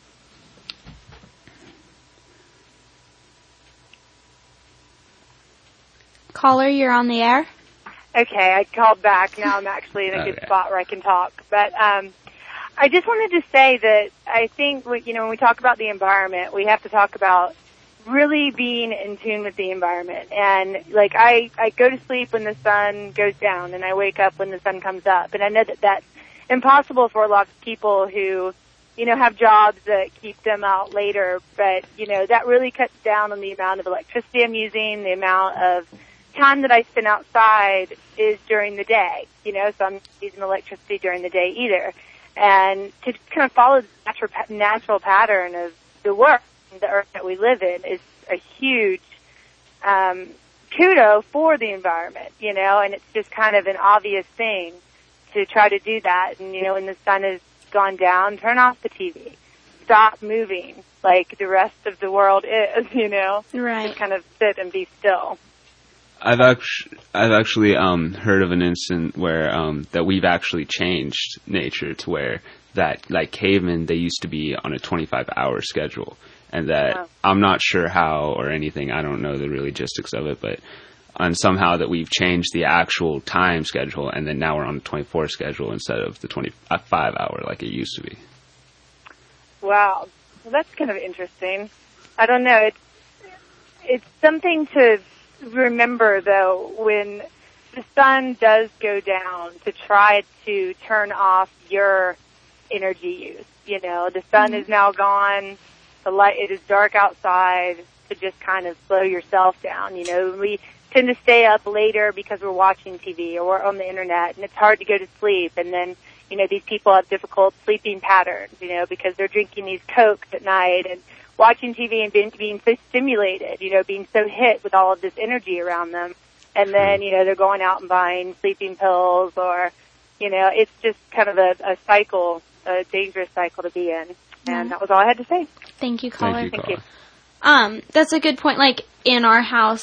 Caller, you're on the air. Okay, I called back. Now I'm actually in a good Okay. spot where I can talk. But um, I just wanted to say that I think, you know, when we talk about the environment, we have to talk about really being in tune with the environment. And, like, I, I go to sleep when the sun goes down, and I wake up when the sun comes up. And I know that that's impossible for a lot of people who, you know, have jobs that keep them out later. But, you know, that really cuts down on the amount of electricity I'm using, the amount of time that I spend outside is during the day, you know, so I'm not using electricity during the day either. And to kind of follow the natural, natural pattern of the world, the earth that we live in, is a huge um, kudo for the environment, you know, and it's just kind of an obvious thing to try to do that. And, you know, when the sun has gone down, turn off the T V. Stop moving like the rest of the world is, you know. Right. Just kind of sit and be still. I've actually, I've actually um, heard of an instance where um, that we've actually changed nature to where that, like, cavemen, they used to be on a twenty-five hour schedule, and that Wow. I'm not sure how or anything. I don't know the real logistics of it, but and somehow that we've changed the actual time schedule, and then now we're on a twenty-four schedule instead of the twenty-five hour like it used to be. Wow. Well, that's kind of interesting. I don't know. It's it's something to remember, though, when the sun does go down, to try to turn off your energy use. You know, the sun is now gone. The light, it is dark outside. To just kind of slow yourself down. You know, we tend to stay up later because we're watching T V or we're on the internet, and it's hard to go to sleep. And then, you know, these people have difficult sleeping patterns, you know, because they're drinking these Cokes at night and watching T V and being, being so stimulated, you know, being so hit with all of this energy around them. And then, you know, they're going out and buying sleeping pills or, you know, it's just kind of a, a cycle, a dangerous cycle to be in. And that was all I had to say. Thank you, caller. Thank you, caller. Um, that's a good point. Like, in our house,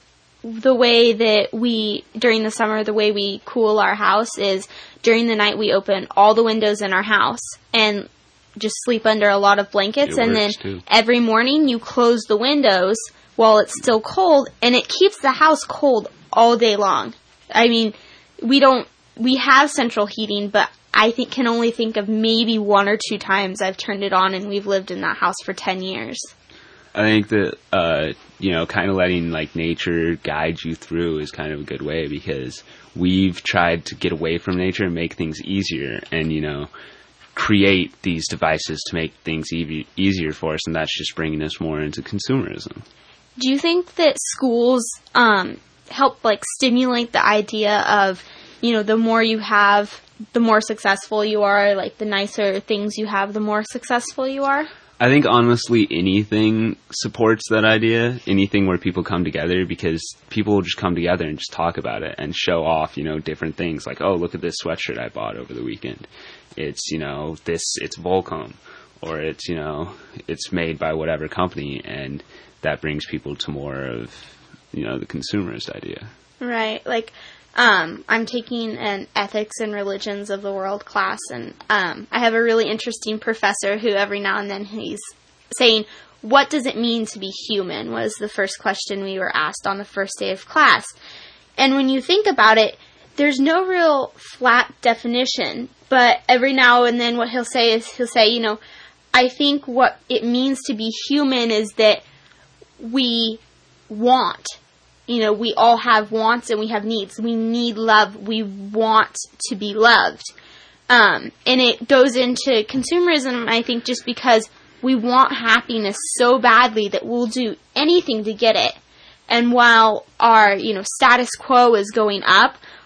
the way that we, during the summer, the way we cool our house is during the night we open all the windows in our house and just sleep under a lot of blankets. It And then works, too. every morning you close the windows while it's still cold, and it keeps the house cold all day long. I mean, we don't, we have central heating, but I think can only think of maybe one or two times I've turned it on, and we've lived in that house for ten years. I think that, uh, you know, kind of letting, like, nature guide you through is kind of a good way, because we've tried to get away from nature and make things easier and, you know, create these devices to make things e- easier for us, and that's just bringing us more into consumerism. Do you think that schools um, help, like, stimulate the idea of, you know, the more you have, the more successful you are, like, the nicer things you have, the more successful you are? I think, honestly, anything supports that idea, anything where people come together, because people will just come together and just talk about it and show off, you know, different things. Like, oh, look at this sweatshirt I bought over the weekend. It's, you know, this, it's Volcom, or it's, you know, it's made by whatever company, and that brings people to more of, you know, the consumerist idea. Right. Like, um, I'm taking an ethics and religions of the world class, and um, I have a really interesting professor who every now and then he's saying, what does it mean to be human, was the first question we were asked on the first day of class. And when you think about it, there's no real flat definition, but every now and then what he'll say is, he'll say, you know, I think what it means to be human is that we want. You know, we all have wants and we have needs. We need love. We want to be loved. Um, and it goes into consumerism, I think, just because we want happiness so badly that we'll do anything to get it. And while our, you know, status quo is going up,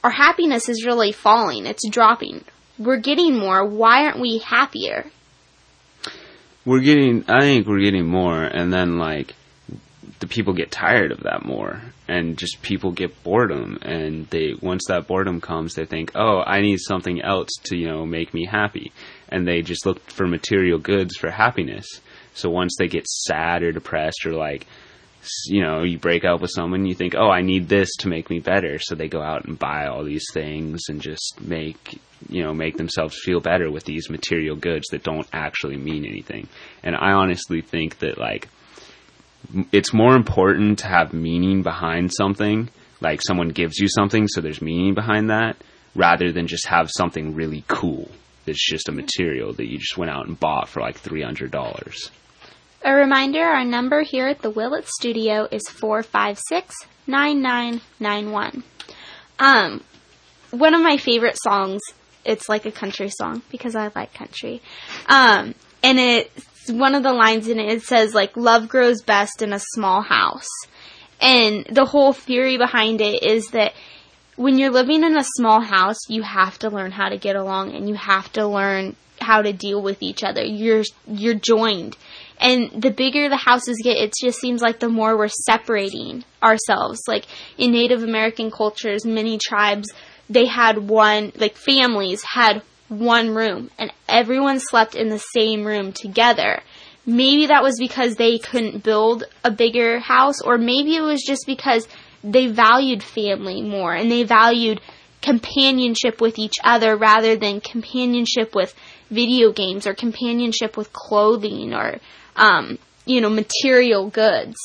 our happiness is really falling. It's dropping. We're getting more. Why aren't we happier? We're getting, I think we're getting more, and then, like, the people get tired of that more, and just people get boredom, and they, once that boredom comes, they think, oh, I need something else to, you know, make me happy, and they just look for material goods for happiness. So once they get sad or depressed, or, like, you know, you break up with someone, you think, oh, I need this to make me better, so they go out and buy all these things and just make, you know, make themselves feel better with these material goods that don't actually mean anything. And I honestly think that, like, it's more important to have meaning behind something, like someone gives you something, so there's meaning behind that, rather than just have something really cool that's just a material that you just went out and bought for like three hundred dollars. A reminder, our number here at the Willett Studio is four five six, nine nine nine one. Um, one of my favorite songs, it's like a country song, because I like country, um, and it's one of the lines in it, it says, like, love grows best in a small house. And the whole theory behind it is that when you're living in a small house, you have to learn how to get along, and you have to learn how to deal with each other. You're you're joined. And the bigger the houses get, it just seems like the more we're separating ourselves. Like, in Native American cultures, many tribes, they had one, like, families had one room, and everyone slept in the same room together. Maybe that was because they couldn't build a bigger house, or maybe it was just because they valued family more, and they valued companionship with each other rather than companionship with video games or companionship with clothing or, um, you know, material goods.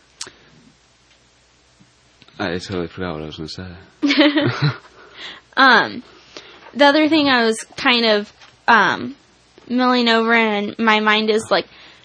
I totally forgot what I was going to say. um, the other thing I was kind of um, milling over in my mind is, like,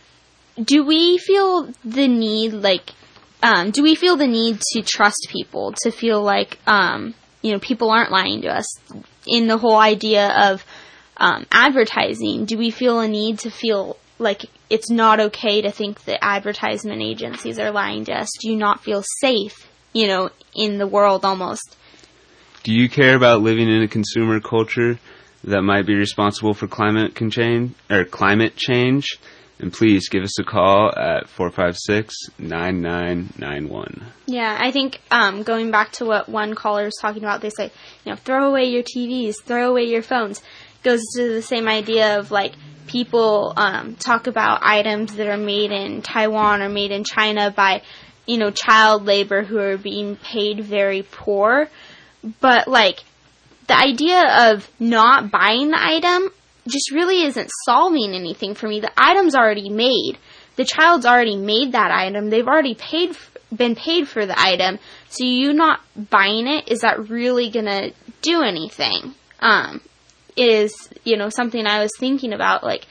do we feel the need, like, um, do we feel the need to trust people, to feel like, um, you know, people aren't lying to us? In the whole idea of um, advertising, do we feel a need to feel like it's not okay to think that advertisement agencies are lying to us? Do you not feel safe, you know, in the world almost? Do you care about living in a consumer culture that might be responsible for climate change or climate change? And please give us a call at four five six, nine nine nine one. Yeah, I think um, going back to what one caller was talking about, they say, you know, throw away your T Vs, throw away your phones. Goes to the same idea of, like, people um, talk about items that are made in Taiwan or made in China by, you know, child labor who are being paid very poor. But, like, the idea of not buying the item just really isn't solving anything for me. The item's already made. The child's already made that item. They've already paid, f- been paid for the item. So you not buying it, is that really gonna do anything? Um, it is, you know, something I was thinking about. Like,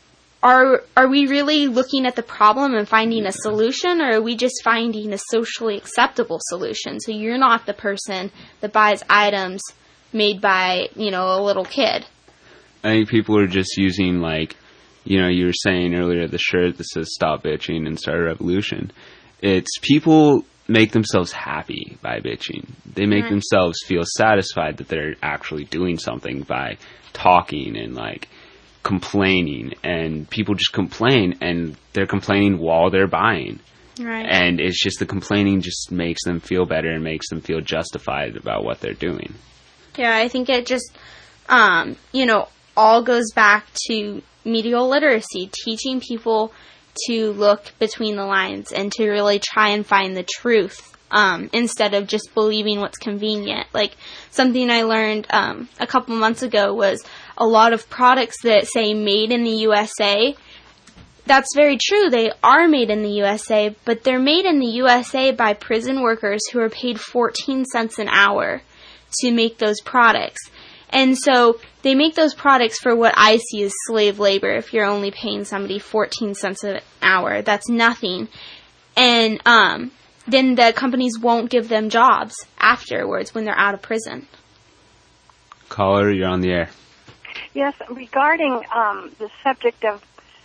are are we really looking at the problem and finding a solution, or are we just finding a socially acceptable solution? So you're not the person that buys items made by, you know, a little kid. I think people are just using, like, you know, you were saying earlier, the shirt that says stop bitching and start a revolution. It's people make themselves happy by bitching. They make right. themselves feel satisfied that they're actually doing something by talking and, like, complaining. And people just complain, and they're complaining while they're buying. Right. And it's just the complaining just makes them feel better and makes them feel justified about what they're doing. Yeah, I think it just, um, you know, all goes back to medial literacy, teaching people to look between the lines and to really try and find the truth, um, instead of just believing what's convenient. Like, something I learned um, a couple months ago was a lot of products that say made in the U S A. That's very true. They are made in the U S A, but they're made in the U S A by prison workers who are paid fourteen cents an hour to make those products. And so they make those products for what I see as slave labor. If you're only paying somebody fourteen cents an hour, that's nothing. And um, then the companies won't give them jobs afterwards when they're out of prison. Caller, you're on the air. Yes, regarding um, the subject of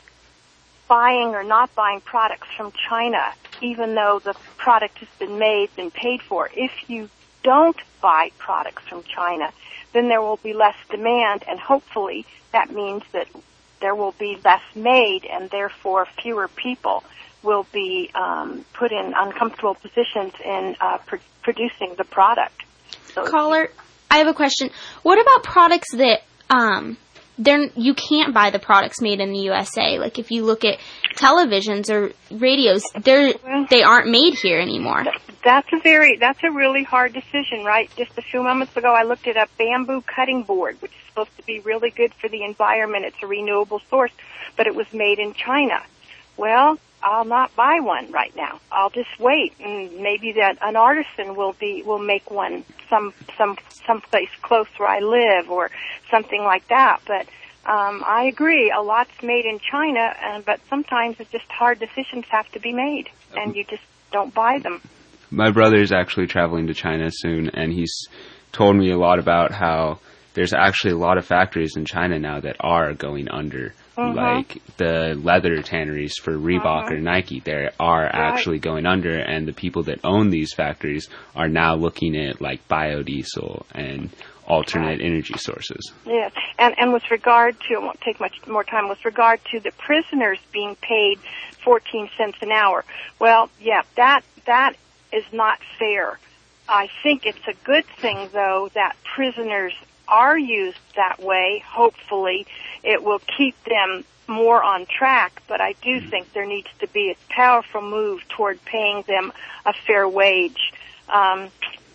buying or not buying products from China, even though the product has been made and paid for, if you don't buy products from China, then there will be less demand, and hopefully that means that there will be less made, and therefore fewer people will be um, put in uncomfortable positions in uh, pr- producing the product. So Caller, I have a question. What about products that um, they're, you can't buy the products made in the U S A? Like if you look at televisions or radios, they're they aren't made here anymore. That's a very that's a really hard decision, right? Just a few moments ago, I looked at a bamboo cutting board, which is supposed to be really good for the environment. It's a renewable source, but it was made in China. Well, I'll not buy one right now. I'll just wait, and maybe that an artisan will be will make one some some someplace close where I live or something like that. But um, I agree, a lot's made in China, and but sometimes it's just hard decisions have to be made, and you just don't buy them. My brother is actually traveling to China soon, and he's told me a lot about how there's actually a lot of factories in China now that are going under. Mm-hmm. Like the leather tanneries for Reebok mm-hmm. or Nike, they are right. actually going under, and the people that own these factories are now looking at like biodiesel and alternate right. energy sources. Yes, and and with regard to, it won't take much more time, with regard to the prisoners being paid fourteen cents an hour, well, yeah, that that is not fair. I think it's a good thing, though, that prisoners are used that way. Hopefully it will keep them more on track, but I do think there needs to be a powerful move toward paying them a fair wage um,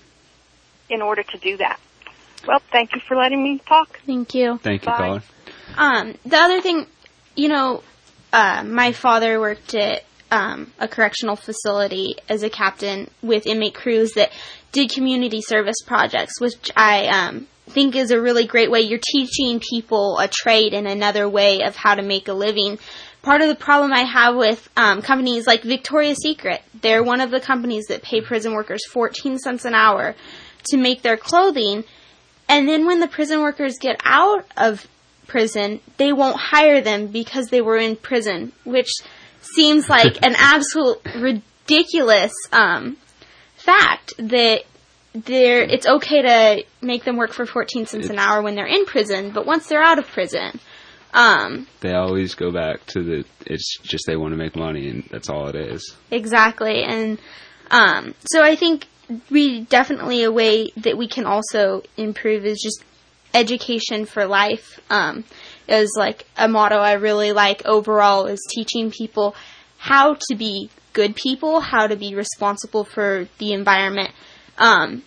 in order to do that. Well, thank you for letting me talk. Thank you. Thank you, Bye. caller. Um, the other thing, you know, uh, my father worked at um, a correctional facility as a captain with inmate crews that did community service projects, which I um, think is a really great way. You're teaching people a trade and another way of how to make a living. Part of the problem I have with um, companies like Victoria's Secret, they're one of the companies that pay prison workers fourteen cents an hour to make their clothing, and then when the prison workers get out of prison, they won't hire them because they were in prison, which seems like an absolute ridiculous um, fact that they're, it's okay to make them work for fourteen cents it's, an hour when they're in prison, but once they're out of prison, um, they always go back to the, it's just they want to make money, and that's all it is. Exactly. And um, so I think we definitely, a way that we can also improve is just education for life. Um, is like a motto I really like overall, is teaching people how to be good people, how to be responsible for the environment. Um,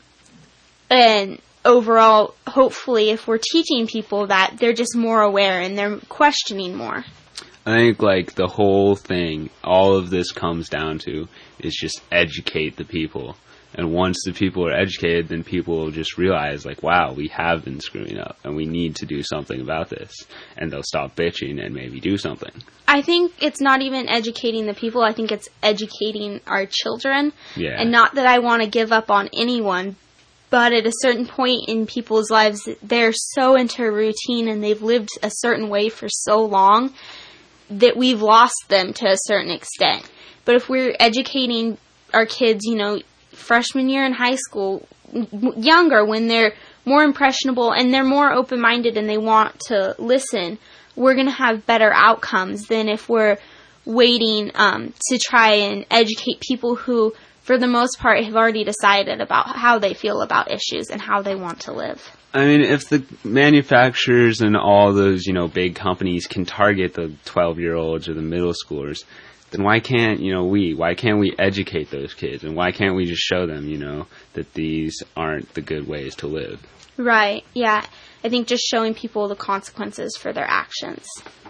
and overall, hopefully, if we're teaching people that, they're just more aware and they're questioning more. I think, like, the whole thing, all of this comes down to is just educate the people. And once the people are educated, then people will just realize, like, wow, we have been screwing up, and we need to do something about this. And they'll stop bitching and maybe do something. I think it's not even educating the people. I think it's educating our children. Yeah. And not that I want to give up on anyone, but at a certain point in people's lives, they're so into routine and they've lived a certain way for so long that we've lost them to a certain extent. But if we're educating our kids, you know, freshman year in high school, younger, when they're more impressionable and they're more open-minded and they want to listen, we're going to have better outcomes than if we're waiting um, to try and educate people who, for the most part, have already decided about how they feel about issues and how they want to live. I mean, if the manufacturers and all those, you know, big companies can target the twelve-year-olds or the middle schoolers, then why can't, you know, we, why can't we educate those kids? And why can't we just show them, you know, that these aren't the good ways to live? Right, yeah. I think just showing people the consequences for their actions.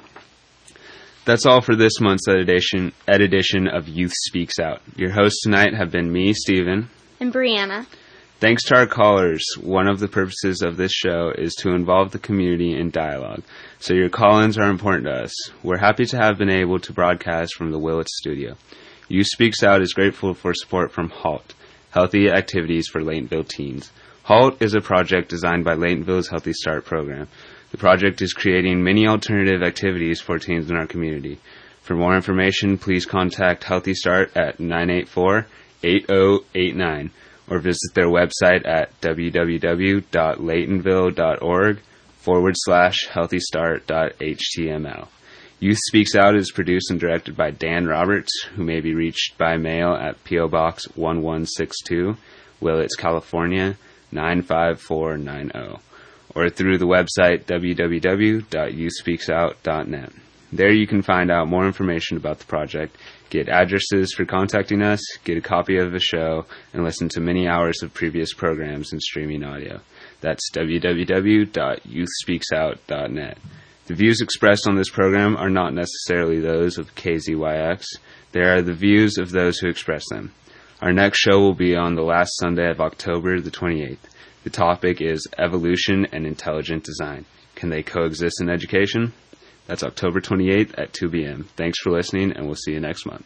That's all for this month's edition, edition of Youth Speaks Out. Your hosts tonight have been me, Stephen. And Brianna. Thanks to our callers. One of the purposes of this show is to involve the community in dialogue, so your call-ins are important to us. We're happy to have been able to broadcast from the Willits studio. Youth Speaks Out is grateful for support from HALT, Healthy Activities for Laytonville Teens. HALT is a project designed by Laytonville's Healthy Start program. The project is creating many alternative activities for teens in our community. For more information, please contact Healthy Start at nine eight four, eight zero eight nine. or visit their website at www.laytonville.org forward slash healthystart.html. Youth Speaks Out is produced and directed by Dan Roberts, who may be reached by mail at P O. Box one one six two, Willits, California, nine five four nine zero, or through the website w w w dot youth speaks out dot net. There you can find out more information about the project, get addresses for contacting us, get a copy of the show, and listen to many hours of previous programs and streaming audio. That's w w w dot youth speaks out dot net. The views expressed on this program are not necessarily those of K Z Y X. They are the views of those who express them. Our next show will be on the last Sunday of October the twenty-eighth. The topic is Evolution and Intelligent Design. Can they coexist in education? That's October twenty-eighth at two p.m. Thanks for listening, and we'll see you next month.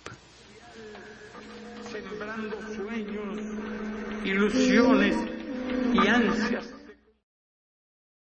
Sembrando sueños, ilusiones y ansias.